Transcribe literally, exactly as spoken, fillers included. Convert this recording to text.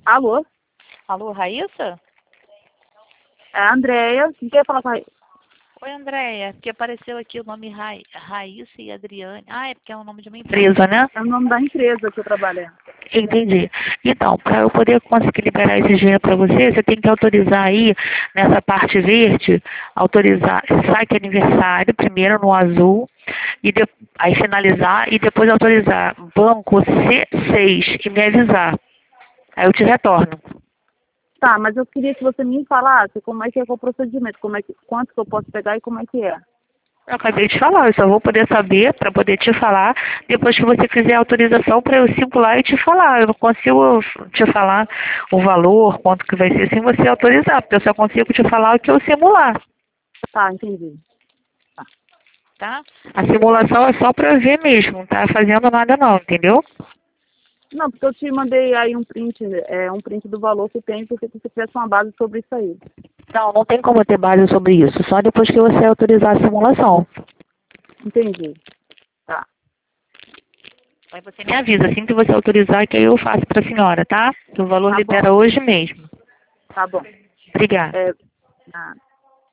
Alô? Alô, Raíssa? É a Andréia. Quem quer falar com a Raíssa? Oi, Andréia, porque apareceu aqui o nome Ra... Raíssa e Adriane. Ah, é porque é o nome de uma empresa, né? É o nome da empresa que eu trabalho. Entendi. Então, para eu poder conseguir liberar esse dinheiro para você, você tem que autorizar aí, nessa parte verde, autorizar site aniversário, primeiro no azul, e de... aí finalizar, e depois autorizar banco C seis e me avisar. Aí eu te retorno. Tá, mas eu queria que você me falasse como é que é o procedimento, como é que, quanto que eu posso pegar e como é que é. Eu acabei de falar, eu só vou poder saber para poder te falar depois que você fizer a autorização para eu circular e te falar. Eu não consigo te falar o valor, quanto que vai ser sem você autorizar, porque eu só consigo te falar o que eu simular. Tá, entendi. Tá. Tá? A simulação é só para eu ver mesmo, não tá fazendo nada não, entendeu? Não, porque eu te mandei aí um print, é, um print do valor que tem, porque você tivesse uma base sobre isso aí. Não, não tem como ter base sobre isso, só depois que você autorizar a simulação. Entendi. Tá. Aí você me avisa, assim que você autorizar, que aí eu faço para a senhora, tá? Que o valor Tá libera bom. hoje mesmo. Tá bom. Obrigada. É, ah,